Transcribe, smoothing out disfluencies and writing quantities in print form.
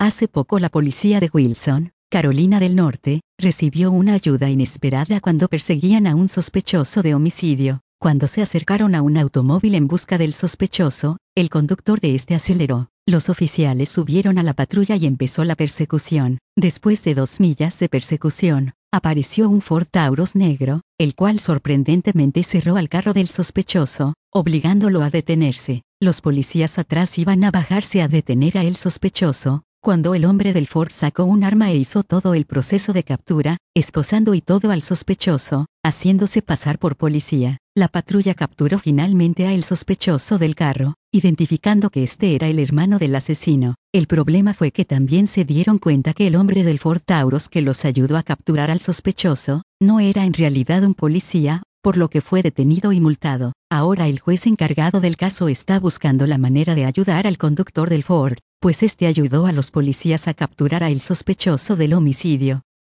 Hace poco la policía de Wilson, Carolina del Norte, recibió una ayuda inesperada cuando perseguían a un sospechoso de homicidio. Cuando se acercaron a un automóvil en busca del sospechoso, el conductor de este aceleró. Los oficiales subieron a la patrulla y empezó la persecución. Después de 2 millas de persecución, apareció un Ford Taurus negro, el cual sorprendentemente cerró al carro del sospechoso, obligándolo a detenerse. Los policías atrás iban a bajarse a detener a el sospechoso, cuando el hombre del Ford sacó un arma e hizo todo el proceso de captura, esposando y todo al sospechoso, haciéndose pasar por policía. La patrulla capturó finalmente a el sospechoso del carro, identificando que este era el hermano del asesino. El problema fue que también se dieron cuenta que el hombre del Ford Taurus que los ayudó a capturar al sospechoso, no era en realidad un policía, por lo que fue detenido y multado. Ahora el juez encargado del caso está buscando la manera de ayudar al conductor del Ford, pues este ayudó a los policías a capturar a el sospechoso del homicidio.